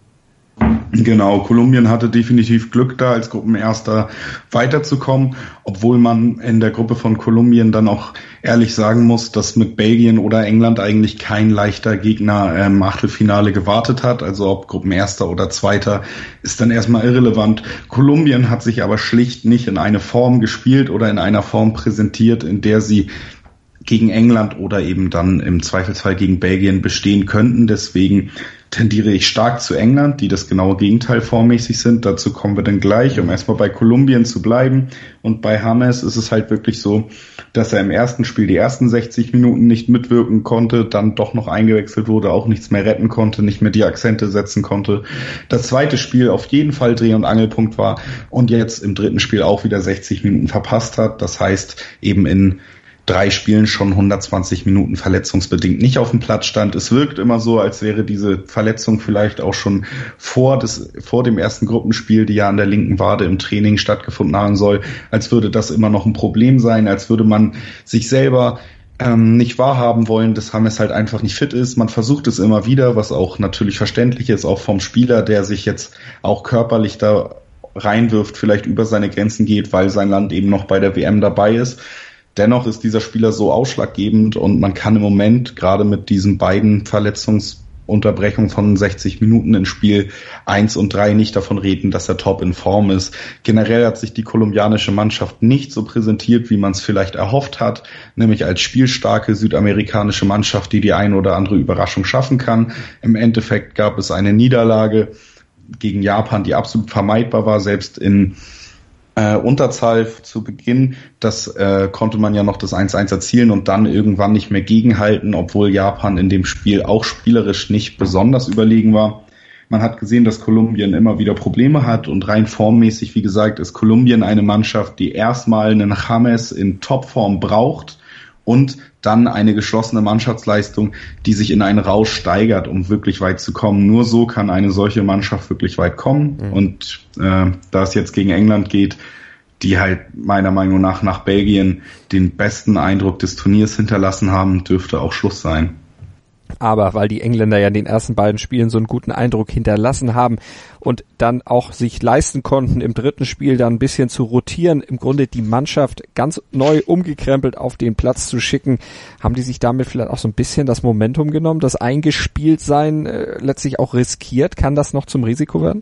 Genau, Kolumbien hatte definitiv Glück, da als Gruppenerster weiterzukommen, obwohl man in der Gruppe von Kolumbien dann auch ehrlich sagen muss, dass mit Belgien oder England eigentlich kein leichter Gegner im Achtelfinale gewartet hat. Also ob Gruppenerster oder Zweiter ist dann erstmal irrelevant. Kolumbien hat sich aber schlicht nicht in eine Form gespielt oder in einer Form präsentiert, in der sie gegen England oder eben dann im Zweifelsfall gegen Belgien bestehen könnten. Deswegen tendiere ich stark zu England, die das genaue Gegenteil formmäßig sind. Dazu kommen wir dann gleich, um erstmal bei Kolumbien zu bleiben. Und bei James ist es halt wirklich so, dass er im ersten Spiel die ersten sechzig Minuten nicht mitwirken konnte, dann doch noch eingewechselt wurde, auch nichts mehr retten konnte, nicht mehr die Akzente setzen konnte. Das zweite Spiel auf jeden Fall Dreh- und Angelpunkt war und jetzt im dritten Spiel auch wieder sechzig Minuten verpasst hat. Das heißt, eben in drei Spielen schon hundertzwanzig Minuten verletzungsbedingt nicht auf dem Platz stand. Es wirkt immer so, als wäre diese Verletzung vielleicht auch schon vor des, vor dem ersten Gruppenspiel, die ja an der linken Wade im Training stattgefunden haben soll, als würde das immer noch ein Problem sein, als würde man sich selber ähm, nicht wahrhaben wollen, dass James halt einfach nicht fit ist. Man versucht es immer wieder, was auch natürlich verständlich ist, auch vom Spieler, der sich jetzt auch körperlich da reinwirft, vielleicht über seine Grenzen geht, weil sein Land eben noch bei der W M dabei ist. Dennoch ist dieser Spieler so ausschlaggebend und man kann im Moment gerade mit diesen beiden Verletzungsunterbrechungen von sechzig Minuten in Spiel eins und drei nicht davon reden, dass er top in Form ist. Generell hat sich die kolumbianische Mannschaft nicht so präsentiert, wie man es vielleicht erhofft hat, nämlich als spielstarke südamerikanische Mannschaft, die die eine oder andere Überraschung schaffen kann. Im Endeffekt gab es eine Niederlage gegen Japan, die absolut vermeidbar war, selbst in Äh, Unterzahl zu Beginn, das äh, konnte man ja noch das eins eins erzielen und dann irgendwann nicht mehr gegenhalten, obwohl Japan in dem Spiel auch spielerisch nicht besonders überlegen war. Man hat gesehen, dass Kolumbien immer wieder Probleme hat und rein formmäßig, wie gesagt, ist Kolumbien eine Mannschaft, die erstmal einen James in Topform braucht und dann eine geschlossene Mannschaftsleistung, die sich in einen Rausch steigert, um wirklich weit zu kommen. Nur so kann eine solche Mannschaft wirklich weit kommen. Mhm. Und äh, da es jetzt gegen England geht, die halt meiner Meinung nach nach Belgien den besten Eindruck des Turniers hinterlassen haben, dürfte auch Schluss sein. Aber weil die Engländer ja in den ersten beiden Spielen so einen guten Eindruck hinterlassen haben und dann auch sich leisten konnten, im dritten Spiel dann ein bisschen zu rotieren, im Grunde die Mannschaft ganz neu umgekrempelt auf den Platz zu schicken, haben die sich damit vielleicht auch so ein bisschen das Momentum genommen, das Eingespieltsein äh, letztlich auch riskiert. Kann das noch zum Risiko werden?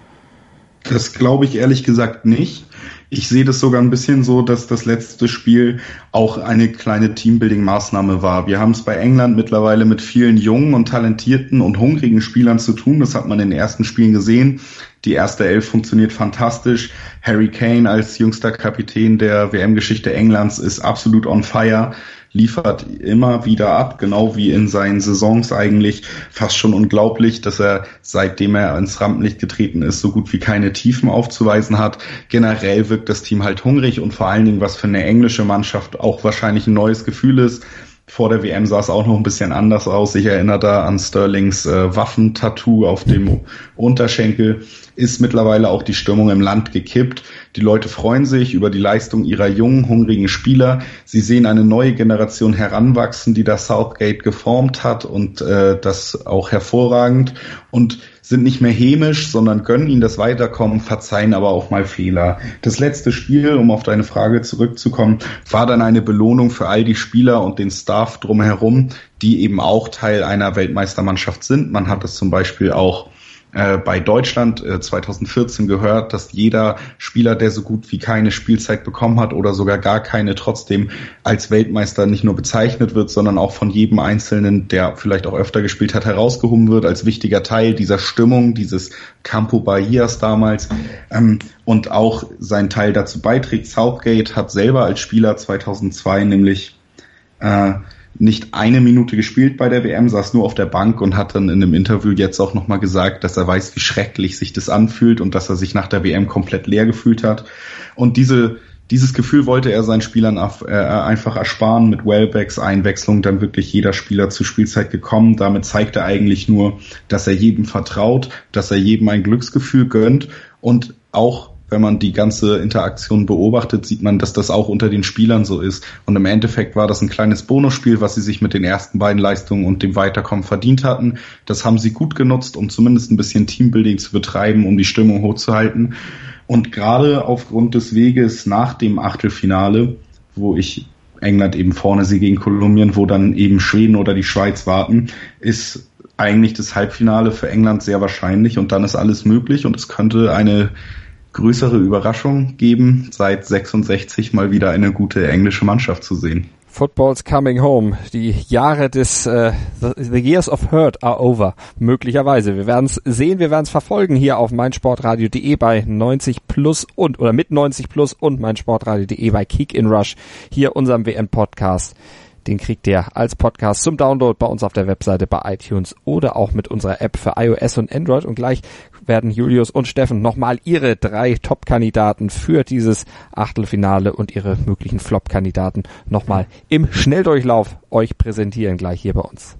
Das glaube ich ehrlich gesagt nicht. Ich sehe das sogar ein bisschen so, dass das letzte Spiel auch eine kleine Teambuilding-Maßnahme war. Wir haben es bei England mittlerweile mit vielen jungen und talentierten und hungrigen Spielern zu tun. Das hat man in den ersten Spielen gesehen. Die erste Elf funktioniert fantastisch. Harry Kane als jüngster Kapitän der W M-Geschichte Englands ist absolut on fire, liefert immer wieder ab, genau wie in seinen Saisons eigentlich. Fast schon unglaublich, dass er, seitdem er ins Rampenlicht getreten ist, so gut wie keine Tiefen aufzuweisen hat. Generell wirkt das Team halt hungrig und vor allen Dingen, was für eine englische Mannschaft auch wahrscheinlich ein neues Gefühl ist. Vor der W M sah es auch noch ein bisschen anders aus. Ich erinnere da an Sterlings äh, Waffentattoo auf dem Unterschenkel. Ist mittlerweile auch die Stimmung im Land gekippt. Die Leute freuen sich über die Leistung ihrer jungen, hungrigen Spieler. Sie sehen eine neue Generation heranwachsen, die das Southgate geformt hat und äh, das auch hervorragend und sind nicht mehr hämisch, sondern gönnen ihnen das Weiterkommen, verzeihen aber auch mal Fehler. Das letzte Spiel, um auf deine Frage zurückzukommen, war dann eine Belohnung für all die Spieler und den Staff drumherum, die eben auch Teil einer Weltmeistermannschaft sind. Man hat es zum Beispiel auch äh, bei Deutschland äh, zwanzig vierzehn gehört, dass jeder Spieler, der so gut wie keine Spielzeit bekommen hat oder sogar gar keine, trotzdem als Weltmeister nicht nur bezeichnet wird, sondern auch von jedem Einzelnen, der vielleicht auch öfter gespielt hat, herausgehoben wird als wichtiger Teil dieser Stimmung, dieses Campo Bahias damals, ähm, und auch seinen Teil dazu beiträgt. Southgate hat selber als Spieler zweitausendzwei nämlich äh, nicht eine Minute gespielt bei der W M, saß nur auf der Bank und hat dann in einem Interview jetzt auch nochmal gesagt, dass er weiß, wie schrecklich sich das anfühlt und dass er sich nach der W M komplett leer gefühlt hat. Und diese dieses Gefühl wollte er seinen Spielern auf, äh, einfach ersparen, mit Welbecks Einwechslung dann wirklich jeder Spieler zur Spielzeit gekommen. Damit zeigt er eigentlich nur, dass er jedem vertraut, dass er jedem ein Glücksgefühl gönnt und auch wenn man die ganze Interaktion beobachtet, sieht man, dass das auch unter den Spielern so ist. Und im Endeffekt war das ein kleines Bonusspiel, was sie sich mit den ersten beiden Leistungen und dem Weiterkommen verdient hatten. Das haben sie gut genutzt, um zumindest ein bisschen Teambuilding zu betreiben, um die Stimmung hochzuhalten. Und gerade aufgrund des Weges nach dem Achtelfinale, wo ich England eben vorne sehe gegen Kolumbien, wo dann eben Schweden oder die Schweiz warten, ist eigentlich das Halbfinale für England sehr wahrscheinlich. Und dann ist alles möglich und es könnte eine größere Überraschung geben, seit sechsundsechzig mal wieder eine gute englische Mannschaft zu sehen. Football's coming home. Die Jahre des uh, the, the years of hurt are over. Möglicherweise. Wir werden es sehen, wir werden es verfolgen hier auf meinsportradio punkt de bei neunzig plus und oder mit neunzig plus und meinsportradio punkt de bei Kick in Rush, hier unserem W M-Podcast. Den kriegt ihr als Podcast zum Download bei uns auf der Webseite, bei iTunes oder auch mit unserer App für iOS und Android. Und gleich werden Julius und Steffen nochmal ihre drei Top-Kandidaten für dieses Achtelfinale und ihre möglichen Flop-Kandidaten nochmal im Schnelldurchlauf euch präsentieren, gleich hier bei uns.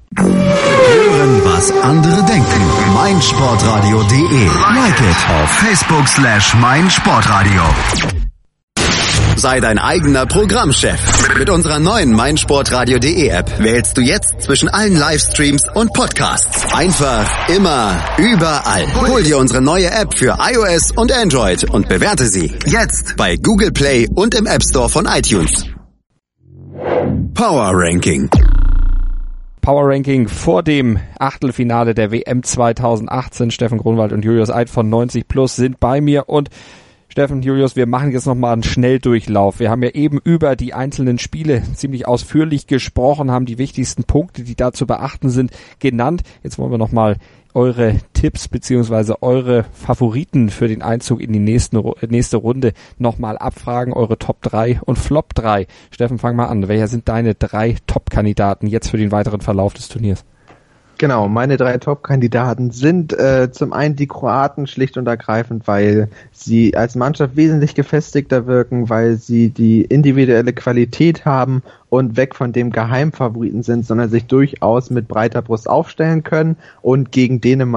Hören, was andere denken. meinsportradio punkt de. Like it auf Facebook slash meinsportradio. Sei dein eigener Programmchef. Mit unserer neuen meinsportradio punkt de App wählst du jetzt zwischen allen Livestreams und Podcasts. Einfach, immer, überall. Hol dir unsere neue App für iOS und Android und bewerte sie jetzt bei Google Play und im App Store von iTunes. Power Ranking. Power Ranking vor dem Achtelfinale der W M zweitausendachtzehn. Steffen Grunwald und Julius Eid von neunzig plus sind bei mir und Steffen, Julius, wir machen jetzt nochmal einen Schnelldurchlauf. Wir haben ja eben über die einzelnen Spiele ziemlich ausführlich gesprochen, haben die wichtigsten Punkte, die da zu beachten sind, genannt. Jetzt wollen wir nochmal eure Tipps beziehungsweise eure Favoriten für den Einzug in die nächste, nächste Runde nochmal abfragen, eure Top drei und Flop drei. Steffen, fang mal an. Welcher sind deine drei Top-Kandidaten jetzt für den weiteren Verlauf des Turniers? Genau, meine drei Top-Kandidaten sind äh, zum einen die Kroaten, schlicht und ergreifend, weil sie als Mannschaft wesentlich gefestigter wirken, weil sie die individuelle Qualität haben und weg von dem Geheimfavoriten sind, sondern sich durchaus mit breiter Brust aufstellen können und gegen Dänemark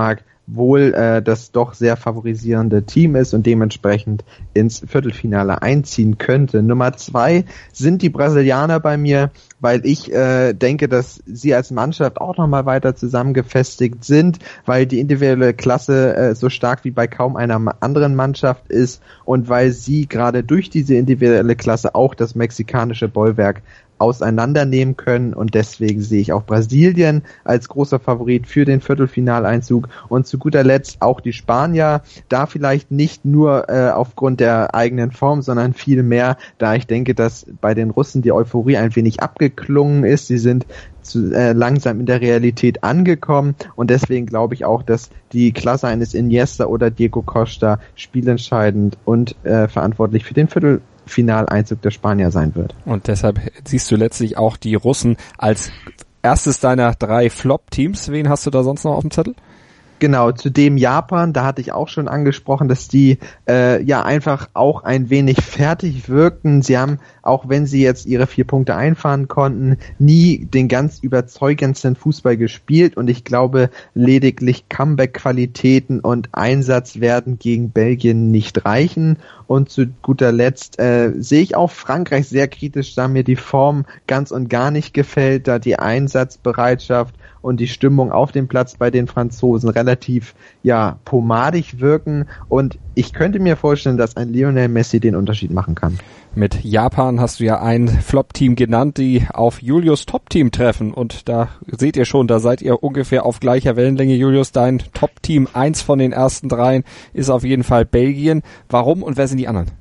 wohl äh, das doch sehr favorisierende Team ist und dementsprechend ins Viertelfinale einziehen könnte. Nummer zwei sind die Brasilianer bei mir, weil ich äh, denke, dass sie als Mannschaft auch nochmal weiter zusammengefestigt sind, weil die individuelle Klasse äh, so stark wie bei kaum einer anderen Mannschaft ist und weil sie gerade durch diese individuelle Klasse auch das mexikanische Bollwerk auseinandernehmen können und deswegen sehe ich auch Brasilien als großer Favorit für den Viertelfinaleinzug und zu guter Letzt auch die Spanier, da vielleicht nicht nur äh, aufgrund der eigenen Form, sondern viel mehr, da ich denke, dass bei den Russen die Euphorie ein wenig abgeklungen ist, sie sind zu, äh, langsam in der Realität angekommen und deswegen glaube ich auch, dass die Klasse eines Iniesta oder Diego Costa spielentscheidend und äh, verantwortlich für den Viertel Finaleinzug der Spanier sein wird. Und deshalb siehst du letztlich auch die Russen als erstes deiner drei Flop-Teams. Wen hast du da sonst noch auf dem Zettel? Genau, zudem Japan, da hatte ich auch schon angesprochen, dass die äh, ja einfach auch ein wenig fertig wirkten. Sie haben, auch wenn sie jetzt ihre vier Punkte einfahren konnten, nie den ganz überzeugendsten Fußball gespielt und ich glaube, lediglich Comeback-Qualitäten und Einsatz werden gegen Belgien nicht reichen. Und zu guter Letzt äh, sehe ich auch Frankreich sehr kritisch, da mir die Form ganz und gar nicht gefällt, da die Einsatzbereitschaft und die Stimmung auf dem Platz bei den Franzosen relativ ja pomadig wirken und ich könnte mir vorstellen, dass ein Lionel Messi den Unterschied machen kann. Mit Japan hast du ja ein Flop-Team genannt, die auf Julius Top-Team treffen und da seht ihr schon, da seid ihr ungefähr auf gleicher Wellenlänge. Julius, dein Top-Team, eins von den ersten dreien, ist auf jeden Fall Belgien. Warum und wer sind die anderen?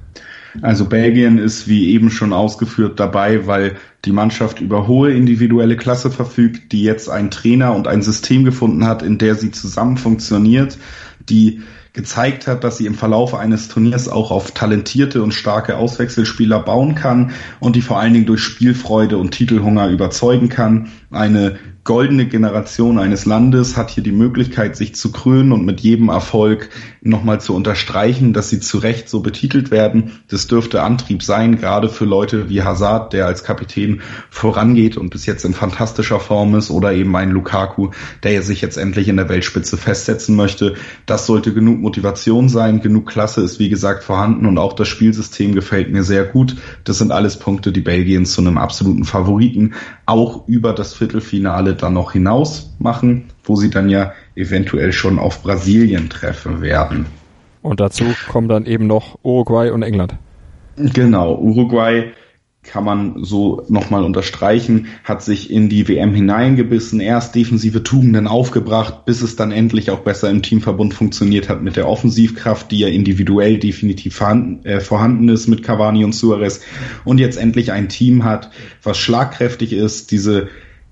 Also Belgien ist wie eben schon ausgeführt dabei, weil die Mannschaft über hohe individuelle Klasse verfügt, die jetzt einen Trainer und ein System gefunden hat, in der sie zusammen funktioniert, die gezeigt hat, dass sie im Verlauf eines Turniers auch auf talentierte und starke Auswechselspieler bauen kann und die vor allen Dingen durch Spielfreude und Titelhunger überzeugen kann. Eine goldene Generation eines Landes hat hier die Möglichkeit, sich zu krönen und mit jedem Erfolg nochmal zu unterstreichen, dass sie zu Recht so betitelt werden. Das dürfte Antrieb sein, gerade für Leute wie Hazard, der als Kapitän vorangeht und bis jetzt in fantastischer Form ist, oder eben ein Lukaku, der sich jetzt endlich in der Weltspitze festsetzen möchte. Das sollte genug Motivation sein, genug Klasse ist wie gesagt vorhanden und auch das Spielsystem gefällt mir sehr gut. Das sind alles Punkte, die Belgien zu einem absoluten Favoriten auch über das Viertelfinale dann noch hinaus machen, wo sie dann ja eventuell schon auf Brasilien treffen werden. Und dazu kommen dann eben noch Uruguay und England. Genau, Uruguay kann man so nochmal unterstreichen, hat sich in die W M hineingebissen, erst defensive Tugenden aufgebracht, bis es dann endlich auch besser im Teamverbund funktioniert hat mit der Offensivkraft, die ja individuell definitiv vorhanden, äh, vorhanden ist mit Cavani und Suarez und jetzt endlich ein Team hat, was schlagkräftig ist, diese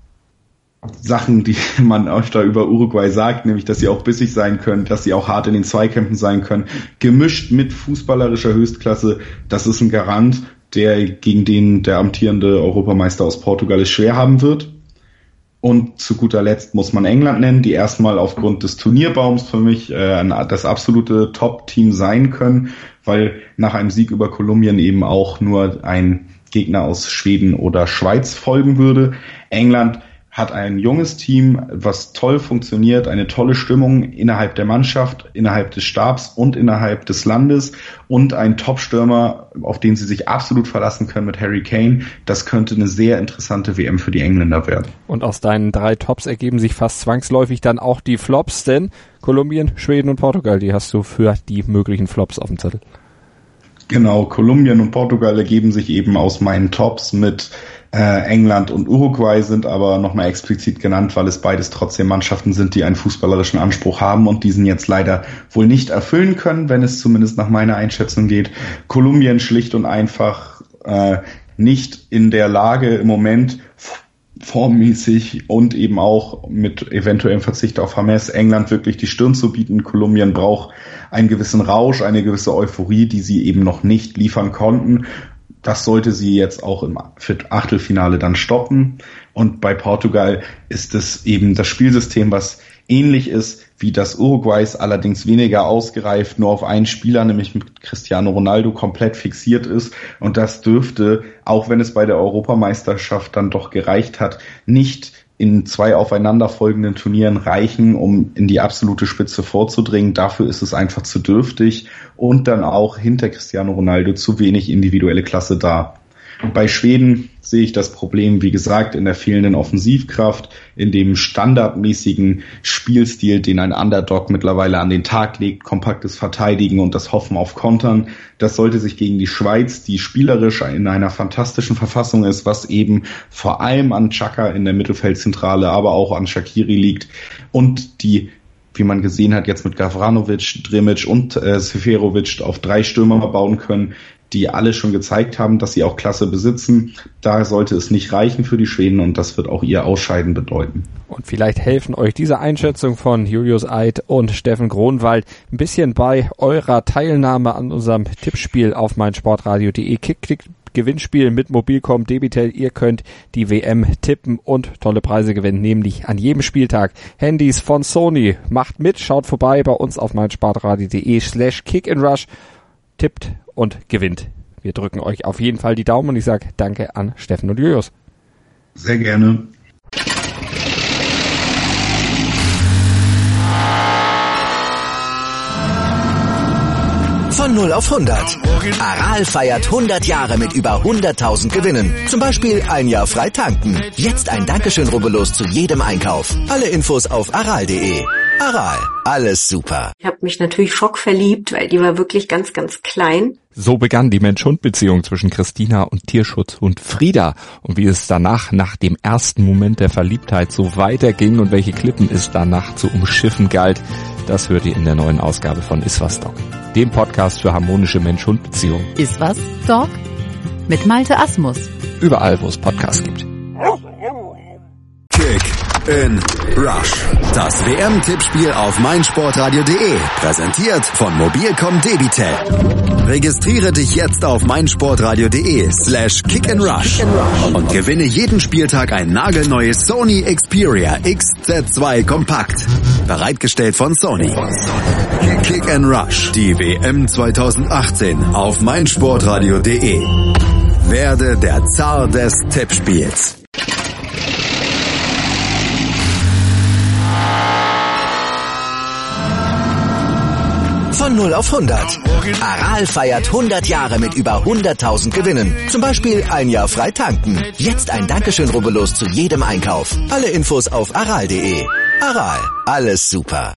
Sachen, die man öfter über Uruguay sagt, nämlich, dass sie auch bissig sein können, dass sie auch hart in den Zweikämpfen sein können, gemischt mit fußballerischer Höchstklasse, das ist ein Garant, der gegen den der amtierende Europameister aus Portugal es schwer haben wird. Und zu guter Letzt muss man England nennen, die erstmal aufgrund des Turnierbaums für mich äh, das absolute Top-Team sein können, weil nach einem Sieg über Kolumbien eben auch nur ein Gegner aus Schweden oder Schweiz folgen würde. England hat ein junges Team, was toll funktioniert, eine tolle Stimmung innerhalb der Mannschaft, innerhalb des Stabs und innerhalb des Landes und ein Top-Stürmer, auf den sie sich absolut verlassen können mit Harry Kane. Das könnte eine sehr interessante W M für die Engländer werden. Und aus deinen drei Tops ergeben sich fast zwangsläufig dann auch die Flops, denn Kolumbien, Schweden und Portugal, die hast du für die möglichen Flops auf dem Zettel. Genau, Kolumbien und Portugal ergeben sich eben aus meinen Tops mit Äh, England und Uruguay sind aber nochmal explizit genannt, weil es beides trotzdem Mannschaften sind, die einen fußballerischen Anspruch haben und diesen jetzt leider wohl nicht erfüllen können, wenn es zumindest nach meiner Einschätzung geht. Kolumbien schlicht und einfach äh, nicht in der Lage im Moment formmäßig und eben auch mit eventuellem Verzicht auf James England wirklich die Stirn zu bieten. Kolumbien braucht einen gewissen Rausch, eine gewisse Euphorie, die sie eben noch nicht liefern konnten. Das sollte sie jetzt auch im Achtelfinale dann stoppen. Und bei Portugal ist es eben das Spielsystem, was ähnlich ist wie das Uruguays, allerdings weniger ausgereift, nur auf einen Spieler, nämlich mit Cristiano Ronaldo, komplett fixiert ist. Und das dürfte, auch wenn es bei der Europameisterschaft dann doch gereicht hat, nicht in zwei aufeinanderfolgenden Turnieren reichen, um in die absolute Spitze vorzudringen. Dafür ist es einfach zu dürftig und dann auch hinter Cristiano Ronaldo zu wenig individuelle Klasse da. Bei Schweden sehe ich das Problem, wie gesagt, in der fehlenden Offensivkraft, in dem standardmäßigen Spielstil, den ein Underdog mittlerweile an den Tag legt, kompaktes Verteidigen und das Hoffen auf Kontern. Das sollte sich gegen die Schweiz, die spielerisch in einer fantastischen Verfassung ist, was eben vor allem an Xhaka in der Mittelfeldzentrale, aber auch an Shaqiri liegt und die, wie man gesehen hat, jetzt mit Gavranovic, Drimic und äh, Seferovic auf drei Stürmer bauen können, die alle schon gezeigt haben, dass sie auch Klasse besitzen. Da sollte es nicht reichen für die Schweden und das wird auch ihr Ausscheiden bedeuten. Und vielleicht helfen euch diese Einschätzung von Julius Eid und Steffen Gronwald ein bisschen bei eurer Teilnahme an unserem Tippspiel auf meinsportradio punkt de. Kick, Klick, Gewinnspiel mit Mobilcom, Debitel. Ihr könnt die W M tippen und tolle Preise gewinnen, nämlich an jedem Spieltag Handys von Sony. Macht mit, schaut vorbei bei uns auf meinsportradio punkt de slash kick and rush, tippt und gewinnt. Wir drücken euch auf jeden Fall die Daumen und ich sage danke an Steffen und Julius. Sehr gerne. Von null auf hundert. Aral feiert hundert Jahre mit über hunderttausend Gewinnen. Zum Beispiel ein Jahr frei tanken. Jetzt ein Dankeschön, rubbellos zu jedem Einkauf. Alle Infos auf aral punkt de. Aral, alles super. Ich habe mich natürlich schockverliebt, weil die war wirklich ganz, ganz klein. So begann die Mensch-Hund-Beziehung zwischen Christina und Tierschutzhund Frieda. Und wie es danach, nach dem ersten Moment der Verliebtheit, so weiterging und welche Klippen es danach zu umschiffen galt, das hört ihr in der neuen Ausgabe von Iswas Dog, dem Podcast für harmonische Mensch-Hund-Beziehungen. Iswas Dog mit Malte Asmus. Überall, wo es Podcasts gibt. Kick in Rush. Das W M-Tippspiel auf meinsportradio punkt de. Präsentiert von Mobilcom Debitel. Registriere dich jetzt auf meinsportradio punkt de slash kick and rush und gewinne jeden Spieltag ein nagelneues Sony Xperia X Z zwei Kompakt. Bereitgestellt von Sony. Kick and Rush. Die W M zwanzig achtzehn auf meinsportradio punkt de. Werde der Zar des Tippspiels. Von null auf hundert. Aral feiert hundert Jahre mit über hunderttausend Gewinnen. Zum Beispiel ein Jahr frei tanken. Jetzt ein Dankeschön, rubbellos zu jedem Einkauf. Alle Infos auf aral punkt de. Aral, alles super.